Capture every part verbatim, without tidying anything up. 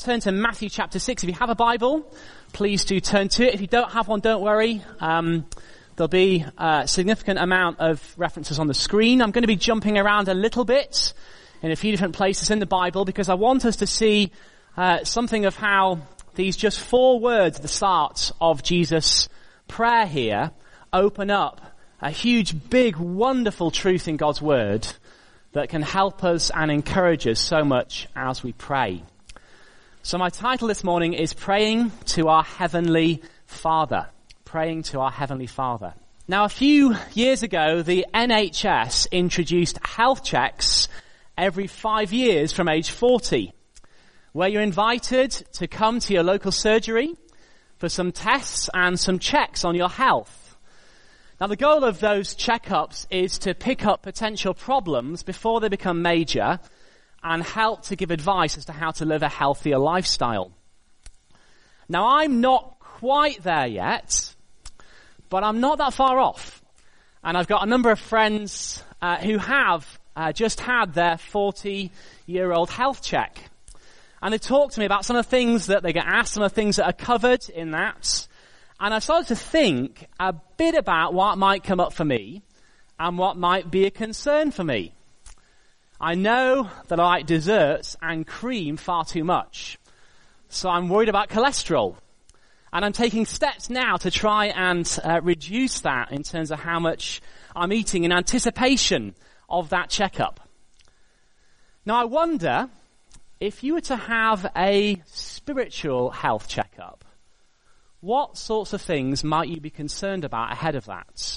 turn to Matthew chapter six. If you have a Bible, please do turn to it. If you don't have one, don't worry. Um, there'll be a significant amount of references on the screen. I'm going to be jumping around a little bit in a few different places in the Bible because I want us to see uh, something of how these just four words at the start of Jesus' prayer here open up a huge, big, wonderful truth in God's Word that can help us and encourage us so much as we pray. So my title this morning is Praying to Our Heavenly Father. Praying to Our Heavenly Father. Now, a few years ago, the N H S introduced health checks every five years from age forty, where you're invited to come to your local surgery for some tests and some checks on your health. Now, the goal of those checkups is to pick up potential problems before they become major and help to give advice as to how to live a healthier lifestyle. Now, I'm not quite there yet, but I'm not that far off. And I've got a number of friends uh, who have uh, just had their forty-year-old health check. And they talked to me about some of the things that they get asked, some of the things that are covered in that. And I started to think a bit about what might come up for me and what might be a concern for me. I know that I like desserts and cream far too much, so I'm worried about cholesterol. And I'm taking steps now to try and uh, reduce that in terms of how much I'm eating in anticipation of that checkup. Now, I wonder if you were to have a spiritual health checkup, what sorts of things might you be concerned about ahead of that?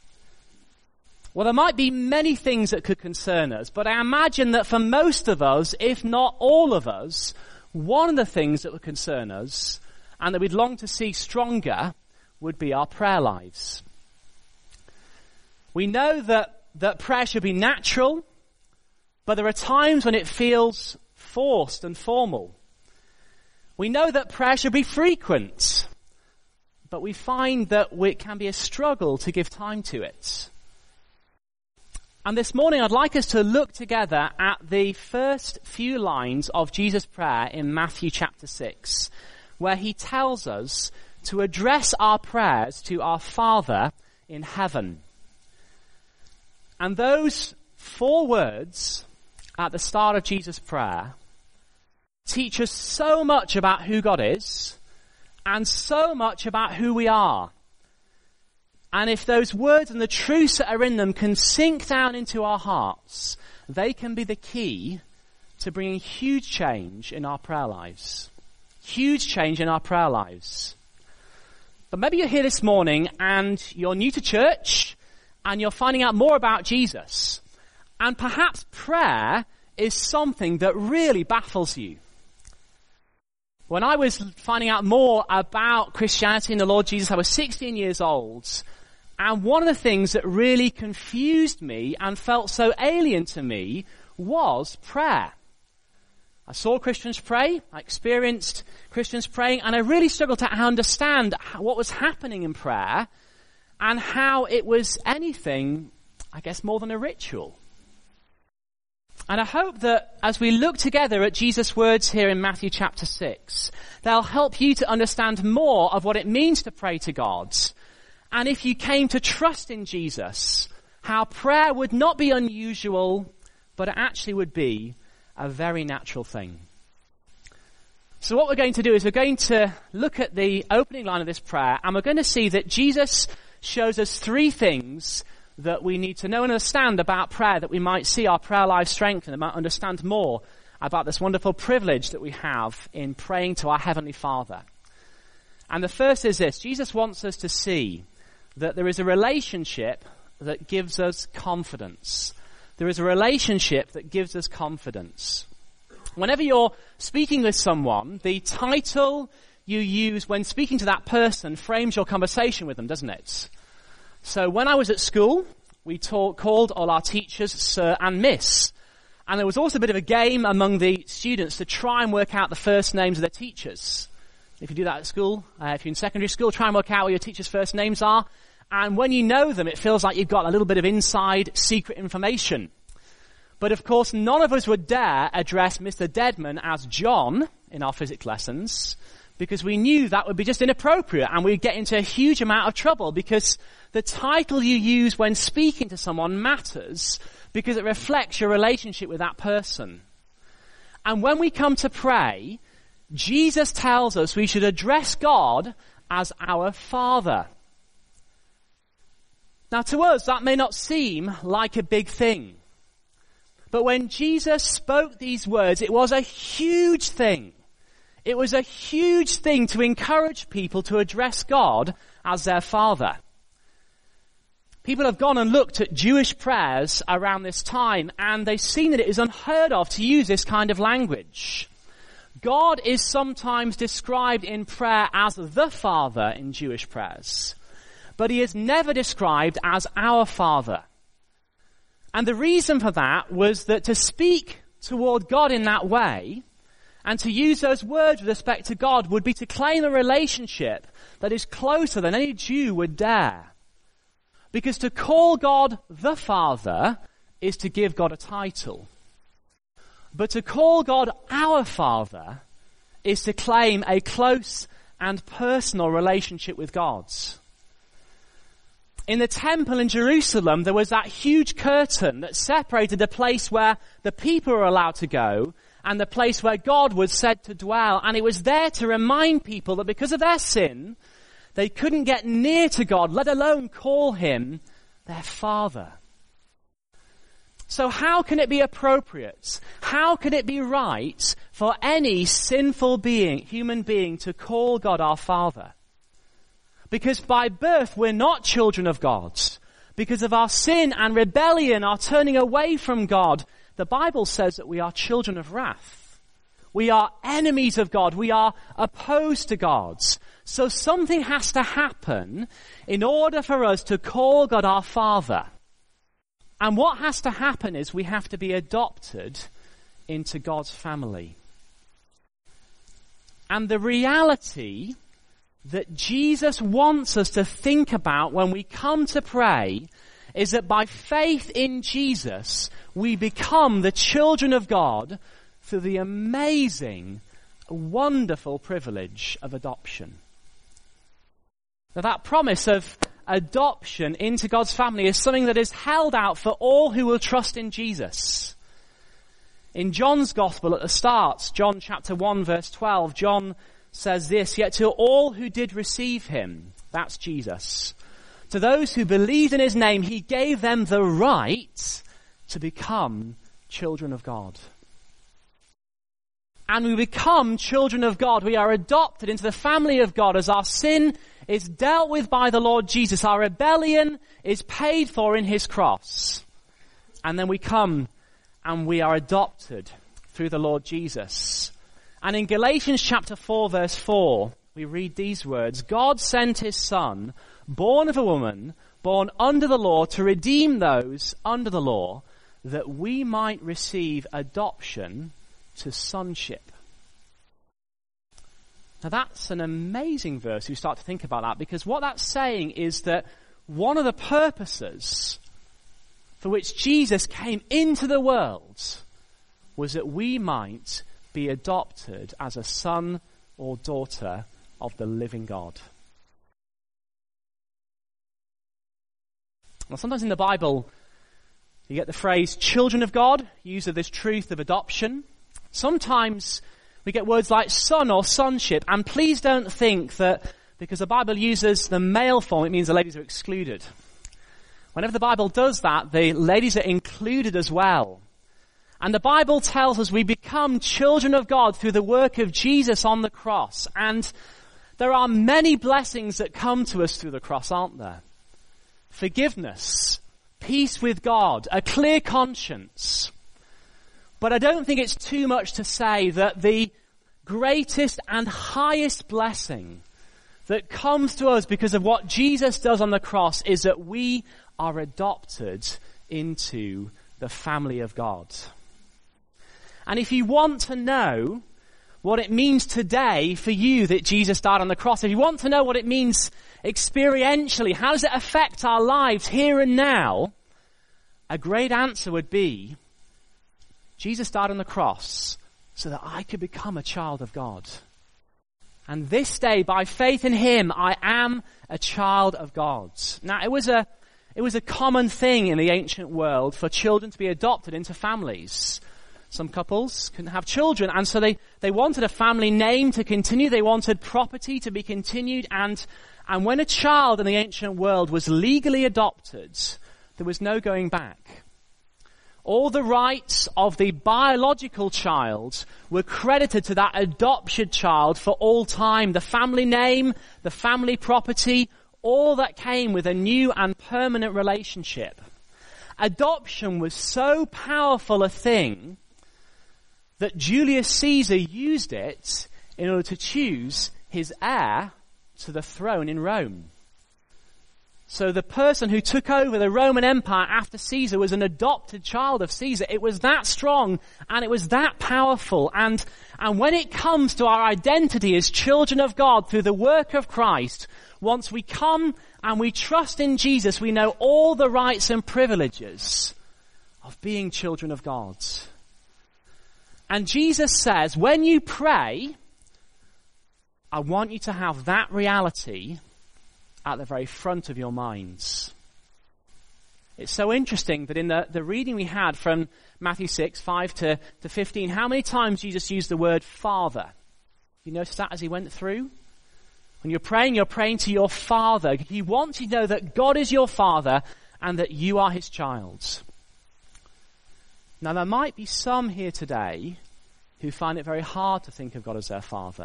Well, there might be many things that could concern us, but I imagine that for most of us, if not all of us, one of the things that would concern us and that we'd long to see stronger would be our prayer lives. We know that, that prayer should be natural, but there are times when it feels forced and formal. We know that prayer should be frequent, but we find that it can be a struggle to give time to it. And this morning I'd like us to look together at the first few lines of Jesus' prayer in Matthew chapter six, where he tells us to address our prayers to our Father in heaven. And those four words at the start of Jesus' prayer teach us so much about who God is and so much about who we are. And if those words and the truths that are in them can sink down into our hearts, they can be the key to bringing huge change in our prayer lives. Huge change in our prayer lives. But maybe you're here this morning and you're new to church and you're finding out more about Jesus. And perhaps prayer is something that really baffles you. When I was finding out more about Christianity and the Lord Jesus, I was sixteen years old. And one of the things that really confused me and felt so alien to me was prayer. I saw Christians pray, I experienced Christians praying, and I really struggled to understand what was happening in prayer and how it was anything, I guess, more than a ritual. And I hope that as we look together at Jesus' words here in Matthew chapter six, they'll help you to understand more of what it means to pray to God. And if you came to trust in Jesus, how prayer would not be unusual, but it actually would be a very natural thing. So what we're going to do is we're going to look at the opening line of this prayer, and we're going to see that Jesus shows us three things that we need to know and understand about prayer, that we might see our prayer life strengthen, and might understand more about this wonderful privilege that we have in praying to our Heavenly Father. And the first is this: Jesus wants us to see that there is a relationship that gives us confidence. There is a relationship that gives us confidence. Whenever you're speaking with someone, the title you use when speaking to that person frames your conversation with them, doesn't it? So when I was at school, we taught, called all our teachers Sir and Miss. And there was also a bit of a game among the students to try and work out the first names of their teachers. If you do that at school, uh, if you're in secondary school, try and work out what your teachers' first names are. And when you know them, it feels like you've got a little bit of inside secret information. But of course, none of us would dare address Mister Deadman as John in our physics lessons, because we knew that would be just inappropriate and we'd get into a huge amount of trouble, because the title you use when speaking to someone matters because it reflects your relationship with that person. And when we come to pray, Jesus tells us we should address God as our Father. Now to us, that may not seem like a big thing. But when Jesus spoke these words, it was a huge thing. It was a huge thing to encourage people to address God as their Father. People have gone and looked at Jewish prayers around this time, and they've seen that it is unheard of to use this kind of language. God is sometimes described in prayer as the Father in Jewish prayers, but he is never described as our Father. And the reason for that was that to speak toward God in that way and to use those words with respect to God would be to claim a relationship that is closer than any Jew would dare. Because to call God the Father is to give God a title. But to call God our Father is to claim a close and personal relationship with God. In the temple in Jerusalem, there was that huge curtain that separated the place where the people were allowed to go and the place where God was said to dwell. And it was there to remind people that because of their sin, they couldn't get near to God, let alone call him their Father. So how can it be appropriate? How can it be right for any sinful being, human being, to call God our Father? Because by birth we're not children of God. Because of our sin and rebellion, our turning away from God, the Bible says that we are children of wrath. We are enemies of God. We are opposed to God. So something has to happen in order for us to call God our Father. And what has to happen is we have to be adopted into God's family. And the reality that Jesus wants us to think about when we come to pray is that by faith in Jesus, we become the children of God through the amazing, wonderful privilege of adoption. Now that promise of adoption into God's family is something that is held out for all who will trust in Jesus. In John's Gospel at the start, John chapter one verse twelve, John says this, "Yet to all who did receive him," that's Jesus, "to those who believed in his name, he gave them the right to become children of God." And we become children of God. We are adopted into the family of God as our sin is dealt with by the Lord Jesus. Our rebellion is paid for in his cross. And then we come and we are adopted through the Lord Jesus. And in Galatians chapter four verse four, we read these words, "God sent his Son, born of a woman, born under the law, to redeem those under the law, that we might receive adoption to sonship." Now that's an amazing verse. You start to think about that, because what that's saying is that one of the purposes for which Jesus came into the world was that we might be adopted as a son or daughter of the living God. Now sometimes in the Bible, you get the phrase children of God, use of this truth of adoption. Sometimes we get words like son or sonship, and please don't think that because the Bible uses the male form, it means the ladies are excluded. Whenever the Bible does that, the ladies are included as well. And the Bible tells us we become children of God through the work of Jesus on the cross. And there are many blessings that come to us through the cross, aren't there? Forgiveness, peace with God, a clear conscience. But I don't think it's too much to say that the greatest and highest blessing that comes to us because of what Jesus does on the cross is that we are adopted into the family of God. And if you want to know what it means today for you that Jesus died on the cross, if you want to know what it means experientially, how does it affect our lives here and now, a great answer would be Jesus died on the cross so that I could become a child of God. And this day, by faith in him, I am a child of God. Now, it was a, it was a common thing in the ancient world for children to be adopted into families. Some couples couldn't have children, and so they, they wanted a family name to continue. They wanted property to be continued, and, and when a child in the ancient world was legally adopted, there was no going back. All the rights of the biological child were credited to that adoption child for all time. The family name, the family property, all that came with a new and permanent relationship. Adoption was so powerful a thing that Julius Caesar used it in order to choose his heir to the throne in Rome. So the person who took over the Roman Empire after Caesar was an adopted child of Caesar. It was that strong and it was that powerful. And, and when it comes to our identity as children of God through the work of Christ, once we come and we trust in Jesus, we know all the rights and privileges of being children of God. And Jesus says, when you pray, I want you to have that reality at the very front of your minds. It's so interesting that in the, the reading we had from Matthew six, five to, to fifteen, how many times Jesus used the word Father? You notice that as he went through? When you're praying, you're praying to your Father. He wants you to know that God is your Father and that you are his child. Now, there might be some here today who find it very hard to think of God as their Father.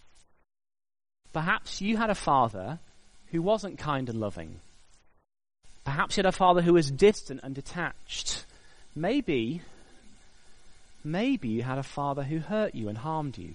Perhaps you had a father who wasn't kind and loving. Perhaps you had a father who was distant and detached. Maybe, maybe you had a father who hurt you and harmed you.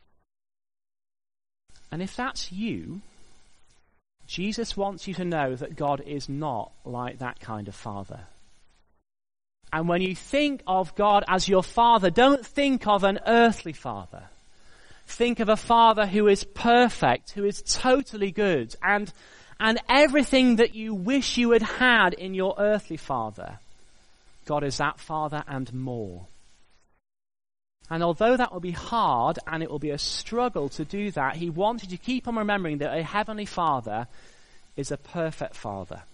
And if that's you, Jesus wants you to know that God is not like that kind of father. And when you think of God as your Father, don't think of an earthly father. Think of a Father who is perfect, who is totally good, and, and everything that you wish you had had in your earthly father. God is that Father and more. And although that will be hard and it will be a struggle to do that, he wants you to keep on remembering that a heavenly Father is a perfect Father.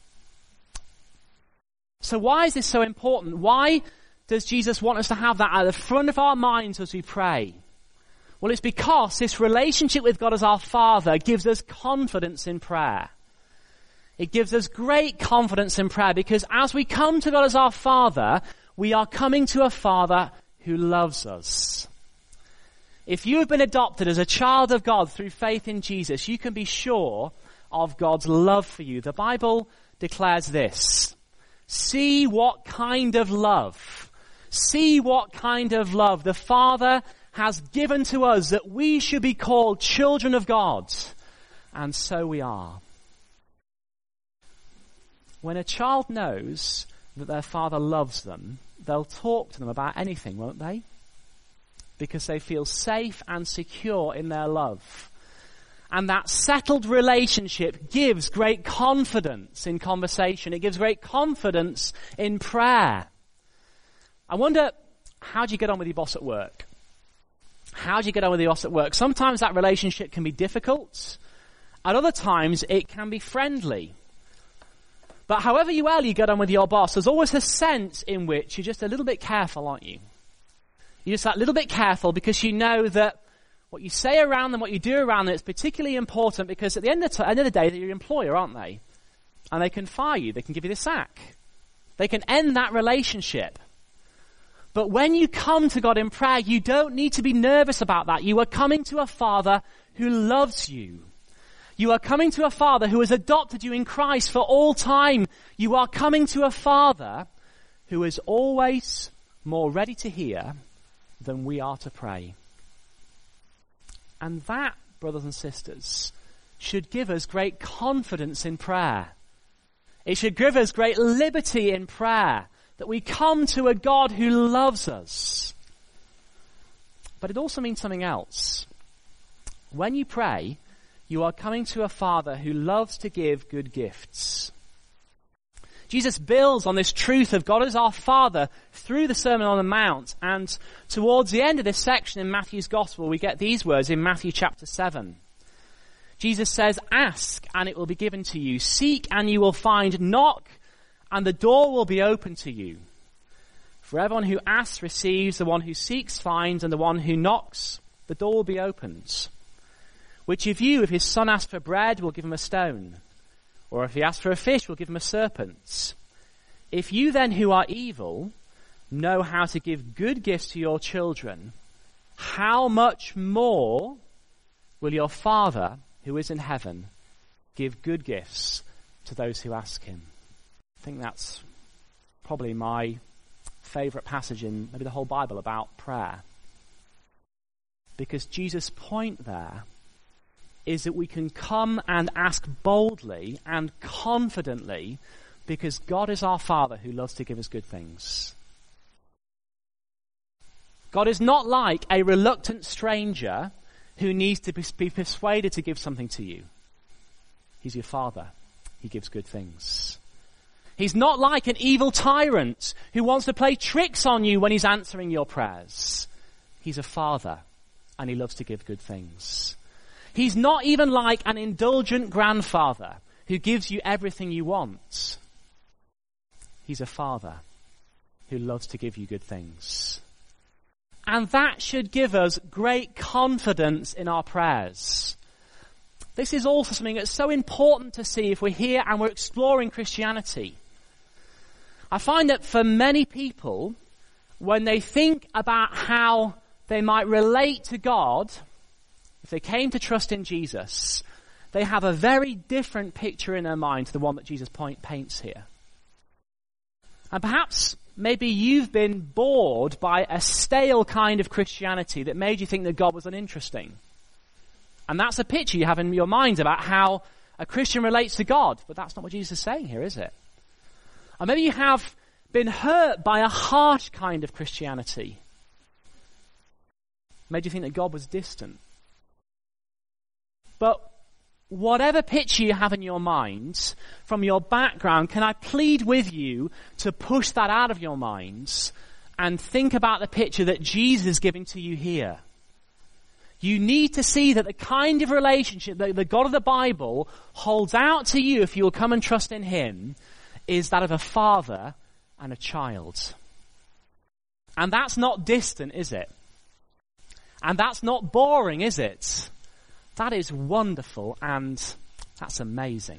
So why is this so important? Why does Jesus want us to have that at the front of our minds as we pray? Well, it's because this relationship with God as our Father gives us confidence in prayer. It gives us great confidence in prayer because as we come to God as our Father, we are coming to a Father who loves us. If you have been adopted as a child of God through faith in Jesus, you can be sure of God's love for you. The Bible declares this: see what kind of love, see what kind of love the Father has given to us that we should be called children of God. And so we are. When a child knows that their father loves them, they'll talk to them about anything, won't they? Because they feel safe and secure in their love. And that settled relationship gives great confidence in conversation. It gives great confidence in prayer. I wonder, how do you get on with your boss at work? How do you get on with your boss at work? Sometimes that relationship can be difficult. At other times, it can be friendly. But however well you get on with your boss, there's always a sense in which you're just a little bit careful, aren't you? You're just a little bit careful because you know that what you say around them, what you do around them, is particularly important because at the end of, the, end of the day, they're your employer, aren't they? And they can fire you. They can give you the sack. They can end that relationship. But when you come to God in prayer, you don't need to be nervous about that. You are coming to a Father who loves you. You are coming to a Father who has adopted you in Christ for all time. You are coming to a Father who is always more ready to hear than we are to pray. And that, brothers and sisters, should give us great confidence in prayer. It should give us great liberty in prayer, that we come to a God who loves us. But it also means something else. When you pray, you are coming to a Father who loves to give good gifts. Jesus builds on this truth of God as our Father through the Sermon on the Mount. And towards the end of this section in Matthew's Gospel, we get these words in Matthew chapter seven. Jesus says, "Ask, and it will be given to you. Seek, and you will find. Knock, and the door will be opened to you. For everyone who asks receives, the one who seeks finds, and the one who knocks, the door will be opened. Which of you, if his son asks for bread, will give him a stone? Or if he asks for a fish, will give him a serpent? If you then, who are evil, know how to give good gifts to your children, how much more will your Father, who is in heaven, give good gifts to those who ask him?" I think that's probably my favourite passage in maybe the whole Bible about prayer. Because Jesus' point there is that we can come and ask boldly and confidently because God is our Father who loves to give us good things. God is not like a reluctant stranger who needs to be persuaded to give something to you. He's your Father. He gives good things. He's not like an evil tyrant who wants to play tricks on you when he's answering your prayers. He's a Father, and he loves to give good things. He's not even like an indulgent grandfather who gives you everything you want. He's a Father who loves to give you good things. And that should give us great confidence in our prayers. This is also something that's so important to see if we're here and we're exploring Christianity. I find that for many people, when they think about how they might relate to God, if they came to trust in Jesus, they have a very different picture in their mind to the one that Jesus point, paints here. And perhaps maybe you've been bored by a stale kind of Christianity that made you think that God was uninteresting. And that's a picture you have in your mind about how a Christian relates to God. But that's not what Jesus is saying here, is it? Or maybe you have been hurt by a harsh kind of Christianity. Made you think that God was distant. But whatever picture you have in your mind, from your background, can I plead with you to push that out of your minds and think about the picture that Jesus is giving to you here? You need to see that the kind of relationship that the God of the Bible holds out to you if you will come and trust in him is that of a father and a child. And that's not distant, is it? And that's not boring, is it? That is wonderful and that's amazing.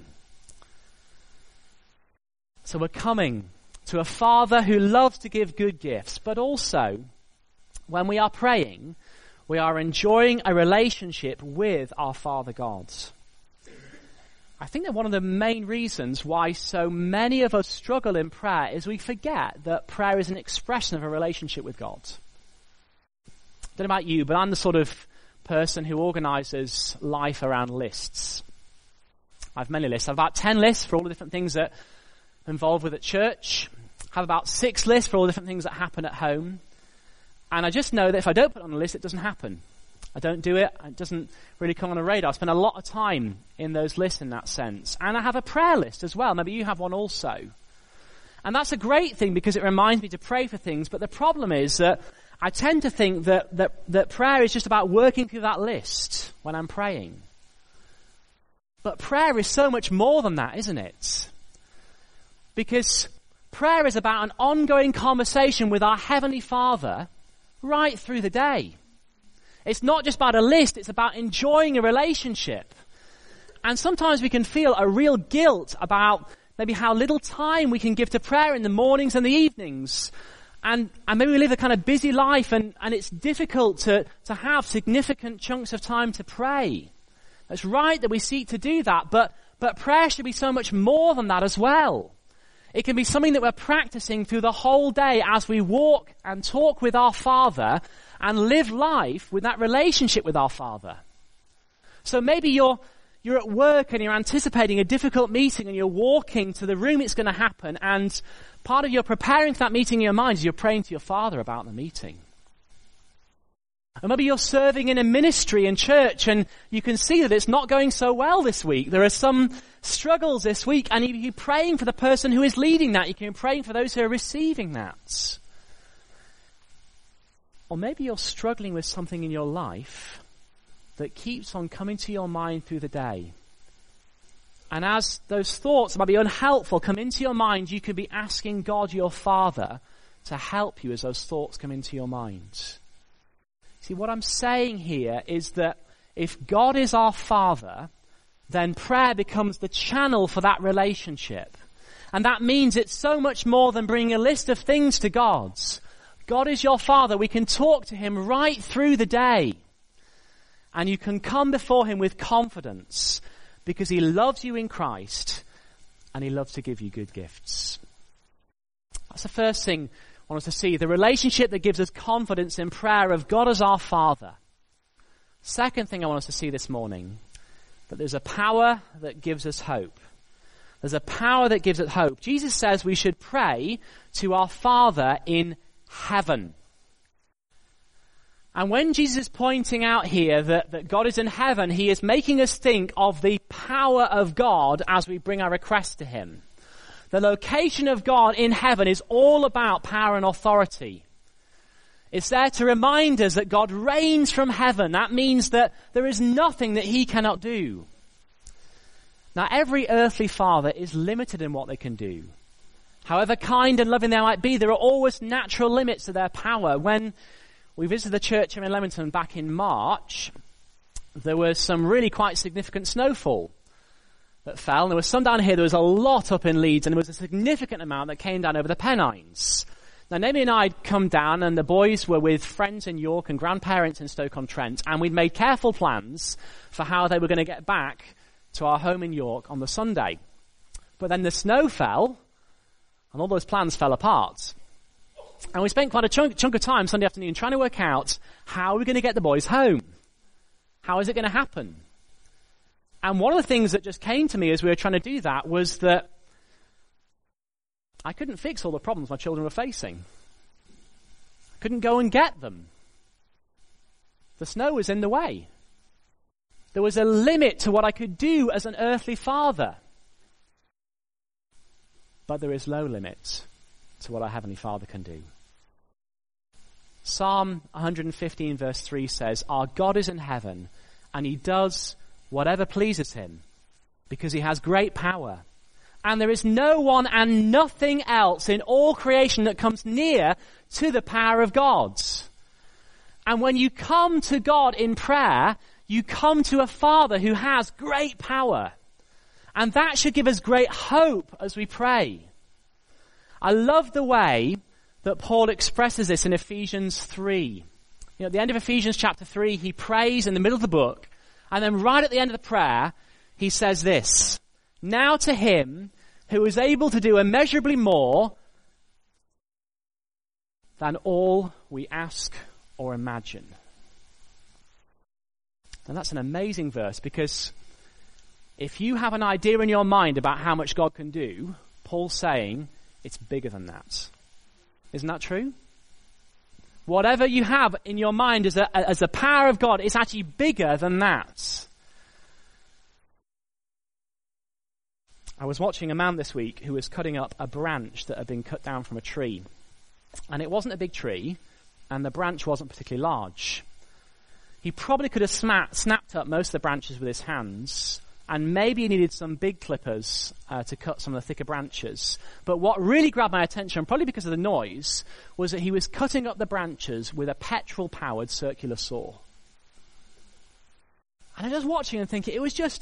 So we're coming to a Father who loves to give good gifts, but also when we are praying, we are enjoying a relationship with our Father God. I think that one of the main reasons why so many of us struggle in prayer is we forget that prayer is an expression of a relationship with God. I don't know about you, but I'm the sort of person who organises life around lists. I have many lists. I have about ten lists for all the different things that I'm involved with at church. I have about six lists for all the different things that happen at home. And I just know that if I don't put it on the list, it doesn't happen. I don't do it. It doesn't really come on the radar. I spend a lot of time in those lists in that sense. And I have a prayer list as well. Maybe you have one also. And that's a great thing because it reminds me to pray for things. But the problem is that I tend to think that, that, that prayer is just about working through that list when I'm praying. But prayer is so much more than that, isn't it? Because prayer is about an ongoing conversation with our Heavenly Father right through the day. It's not just about a list, it's about enjoying a relationship. And sometimes we can feel a real guilt about maybe how little time we can give to prayer in the mornings and the evenings. And, and maybe we live a kind of busy life and, and it's difficult to, to have significant chunks of time to pray. It's right that we seek to do that, but, but prayer should be so much more than that as well. It can be something that we're practicing through the whole day as we walk and talk with our Father and live life with that relationship with our Father. So maybe you're you're at work and you're anticipating a difficult meeting and you're walking to the room it's going to happen, and part of your preparing for that meeting in your mind is you're praying to your Father about the meeting. Or maybe you're serving in a ministry in church and you can see that it's not going so well this week. There are some struggles this week, and you're praying for the person who is leading that. You can be praying for those who are receiving that. Or maybe you're struggling with something in your life that keeps on coming to your mind through the day. And as those thoughts that might be unhelpful come into your mind, you could be asking God, your Father, to help you as those thoughts come into your mind. See, what I'm saying here is that if God is our Father, then prayer becomes the channel for that relationship. And that means it's so much more than bringing a list of things to God. God is your Father. We can talk to him right through the day. And you can come before him with confidence because he loves you in Christ and he loves to give you good gifts. That's the first thing I want us to see, the relationship that gives us confidence in prayer of God as our Father. Second thing I want us to see this morning, that there's a power that gives us hope. There's a power that gives us hope. Jesus says we should pray to our Father in heaven. And when Jesus is pointing out here that, that God is in heaven, he is making us think of the power of God as we bring our requests to him. The location of God in heaven is all about power and authority. It's there to remind us that God reigns from heaven. That means that there is nothing that he cannot do. Now, every earthly father is limited in what they can do. However kind and loving they might be, there are always natural limits to their power. When we visited the church here in Leamington back in March, there was some really quite significant snowfall that fell. And there was some down here, there was a lot up in Leeds, and there was a significant amount that came down over the Pennines. Now, Naomi and I had come down, and the boys were with friends in York and grandparents in Stoke-on-Trent, and we'd made careful plans for how they were going to get back to our home in York on the Sunday. But then the snow fell, and all those plans fell apart. And we spent quite a chunk, chunk of time Sunday afternoon trying to work out how we're going to get the boys home. How is it going to happen? And one of the things that just came to me as we were trying to do that was that I couldn't fix all the problems my children were facing. I couldn't go and get them. The snow was in the way. There was a limit to what I could do as an earthly father. But there is no limit to what our Heavenly Father can do. Psalm one fifteen verse three says, "Our God is in heaven, and he does whatever pleases him, because he has great power. And there is no one and nothing else in all creation that comes near to the power of God." And when you come to God in prayer, you come to a Father who has great power. And that should give us great hope as we pray. I love the way that Paul expresses this in Ephesians three. You know, at the end of Ephesians chapter three, he prays in the middle of the book, and then right at the end of the prayer, he says this, "Now to him who is able to do immeasurably more than all we ask or imagine." And that's an amazing verse, because if you have an idea in your mind about how much God can do, Paul's saying it's bigger than that. Isn't that true? Whatever you have in your mind as a, as the power of God, it's actually bigger than that. I was watching a man this week who was cutting up a branch that had been cut down from a tree. And it wasn't a big tree, and the branch wasn't particularly large. He probably could have sma- snapped up most of the branches with his hands, and maybe he needed some big clippers uh, to cut some of the thicker branches. But what really grabbed my attention, probably because of the noise, was that he was cutting up the branches with a petrol-powered circular saw. And I was watching and thinking, it was just...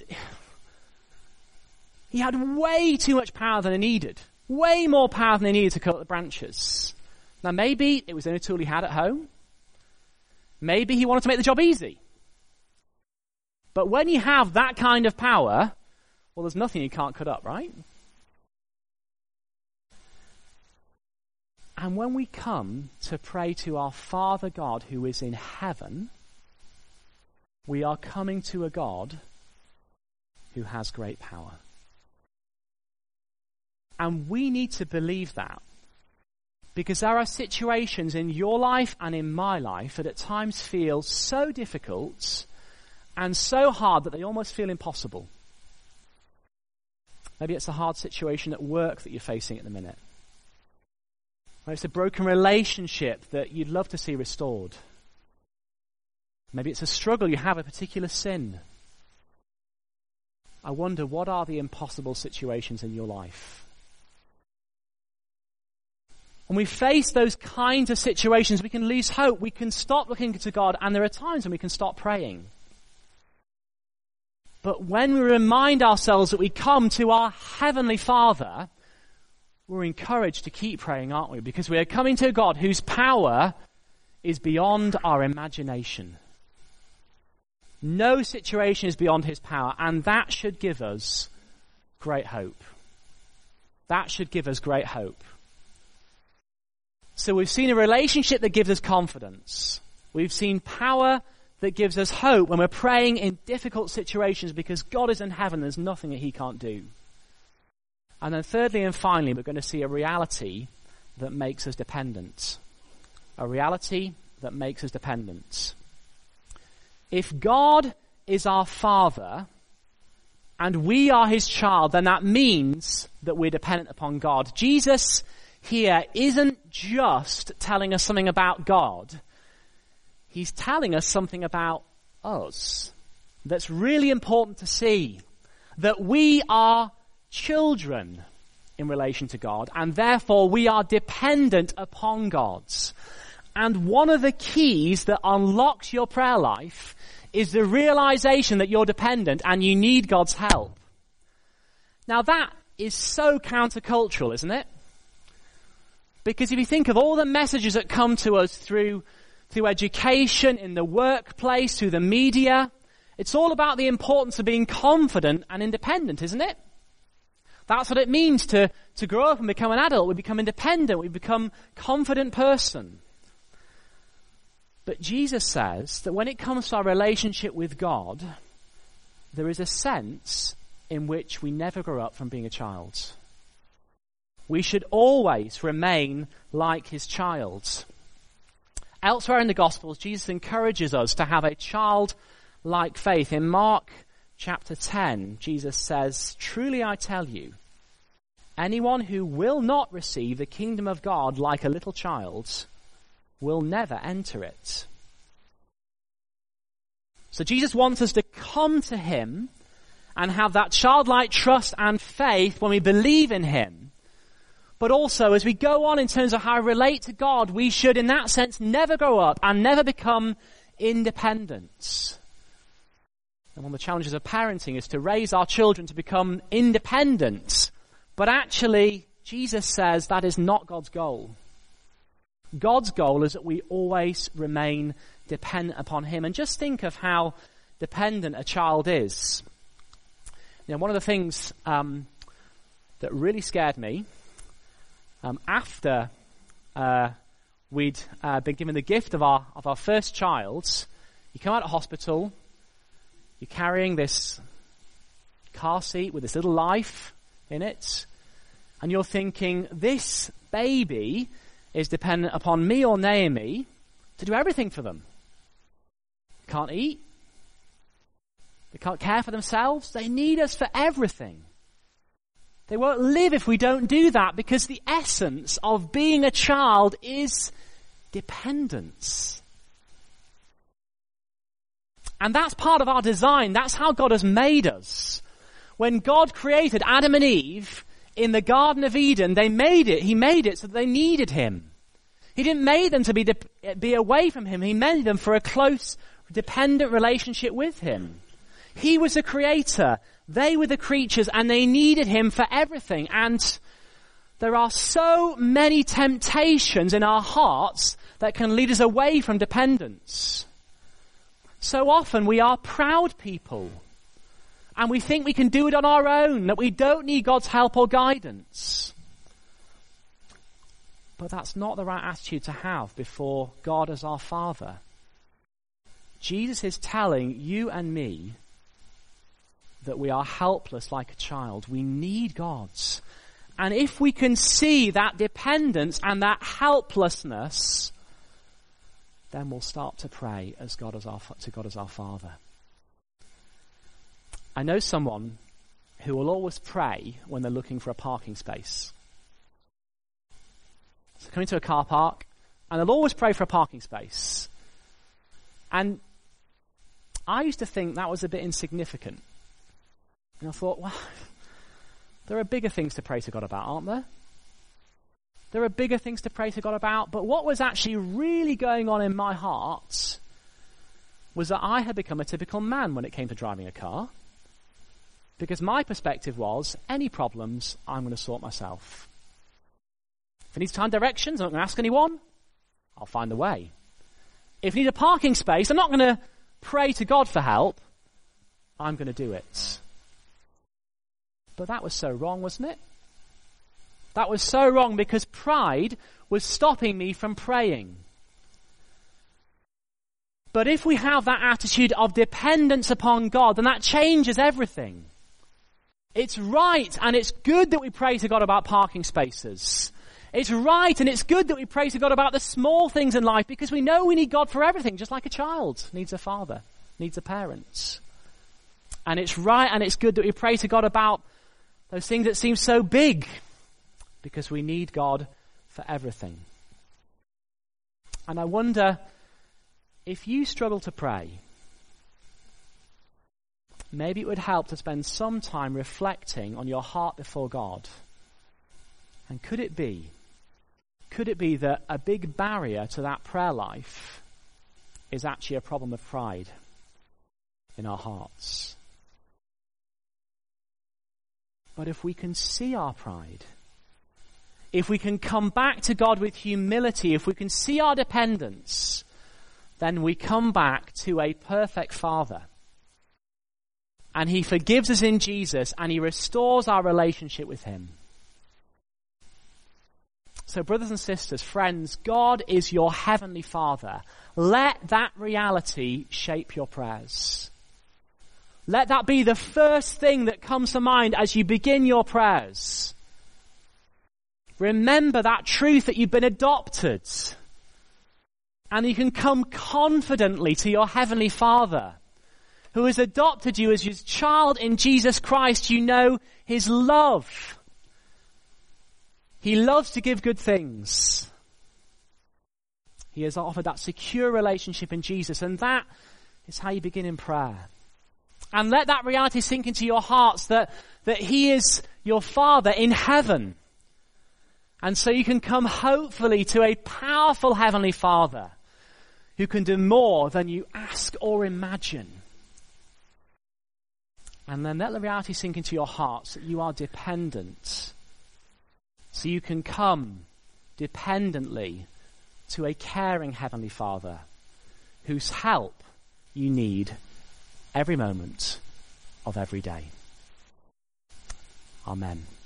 He had way too much power than he needed. Way more power than he needed to cut up the branches. Now maybe it was the only tool he had at home. Maybe he wanted to make the job easy. But when you have that kind of power, well, there's nothing you can't cut up, right? And when we come to pray to our Father God who is in heaven, we are coming to a God who has great power. And we need to believe that. Because there are situations in your life and in my life that at times feel so difficult and so hard that they almost feel impossible. Maybe it's a hard situation at work that you're facing at the minute. Maybe it's a broken relationship that you'd love to see restored. Maybe it's a struggle you have, a particular sin. I wonder, what are the impossible situations in your life? When we face those kinds of situations, we can lose hope. We can stop looking to God, and there are times when we can stop praying. But when we remind ourselves that we come to our Heavenly Father, we're encouraged to keep praying, aren't we? Because we are coming to a God whose power is beyond our imagination. No situation is beyond his power, and that should give us great hope. That should give us great hope. So we've seen a relationship that gives us confidence. We've seen power that gives us hope when we're praying in difficult situations, because God is in heaven, there's nothing that he can't do. And then thirdly and finally, we're going to see a reality that makes us dependent. A reality that makes us dependent. If God is our Father and we are his child, then that means that we're dependent upon God. Jesus here isn't just telling us something about God. He's telling us something about us that's really important to see. That we are children in relation to God, and therefore we are dependent upon God. And one of the keys that unlocks your prayer life is the realization that you're dependent and you need God's help. Now that is so countercultural, isn't it? Because if you think of all the messages that come to us through, through education, in the workplace, through the media, it's all about the importance of being confident and independent, isn't it? That's what it means to, to grow up and become an adult. We become independent. We become a confident person. But Jesus says that when it comes to our relationship with God, there is a sense in which we never grow up from being a child. We should always remain like his child. Elsewhere in the Gospels, Jesus encourages us to have a childlike faith. In Mark chapter ten, Jesus says, "Truly I tell you, anyone who will not receive the kingdom of God like a little child will never enter it." So Jesus wants us to come to him and have that childlike trust and faith when we believe in him. But also, as we go on in terms of how we relate to God, we should, in that sense, never grow up and never become independent. And one of the challenges of parenting is to raise our children to become independent. But actually, Jesus says that is not God's goal. God's goal is that we always remain dependent upon him. And just think of how dependent a child is. You know, one of the things um, that really scared me, um, after uh, we'd uh, been given the gift of our of our first child, you come out of hospital, you're carrying this car seat with this little life in it, and you're thinking, this baby is dependent upon me or Naomi to do everything for them. Can't eat. They can't care for themselves. They need us for everything. They won't live if we don't do that, because the essence of being a child is dependence. And that's part of our design. That's how God has made us. When God created Adam and Eve in the Garden of Eden, they made it, he made it so that they needed him. He didn't make them to be, de- be away from him. He made them for a close, dependent relationship with him. He was the creator. They were the creatures, and they needed him for everything. And there are so many temptations in our hearts that can lead us away from dependence. So often we are proud people, and we think we can do it on our own, that we don't need God's help or guidance. But that's not the right attitude to have before God as our Father. Jesus is telling you and me that we are helpless like a child. We need God's. And if we can see that dependence and that helplessness, then we'll start to pray as God as our, to God as our Father. I know someone who will always pray when they're looking for a parking space. So coming to a car park, and they'll always pray for a parking space. And I used to think that was a bit insignificant. And I thought, well, there are bigger things to pray to God about, aren't there? There are bigger things to pray to God about. But what was actually really going on in my heart was that I had become a typical man when it came to driving a car. Because my perspective was, any problems, I'm going to sort myself. If I need to find directions, I'm not going to ask anyone. I'll find a way. If I need a parking space, I'm not going to pray to God for help. I'm going to do it. But that was so wrong, wasn't it? That was so wrong because pride was stopping me from praying. But if we have that attitude of dependence upon God, then that changes everything. It's right and it's good that we pray to God about parking spaces. It's right and it's good that we pray to God about the small things in life because we know we need God for everything, just like a child needs a father, needs a parent. And it's right and it's good that we pray to God about those things that seem so big because we need God for everything. And I wonder if you struggle to pray, maybe it would help to spend some time reflecting on your heart before God. And could it be, could it be that a big barrier to that prayer life is actually a problem of pride in our hearts? But if we can see our pride, if we can come back to God with humility, if we can see our dependence, then we come back to a perfect Father. And he forgives us in Jesus and he restores our relationship with him. So brothers and sisters, friends, God is your heavenly Father. Let that reality shape your prayers. Let that be the first thing that comes to mind as you begin your prayers. Remember that truth that you've been adopted. And you can come confidently to your heavenly Father, who has adopted you as his child in Jesus Christ. You know his love. He loves to give good things. He has offered that secure relationship in Jesus, and that is how you begin in prayer. And let that reality sink into your hearts that, that he is your Father in heaven. And so you can come hopefully to a powerful heavenly Father who can do more than you ask or imagine. And then let the reality sink into your hearts that you are dependent. So you can come dependently to a caring heavenly Father whose help you need every moment of every day. Amen.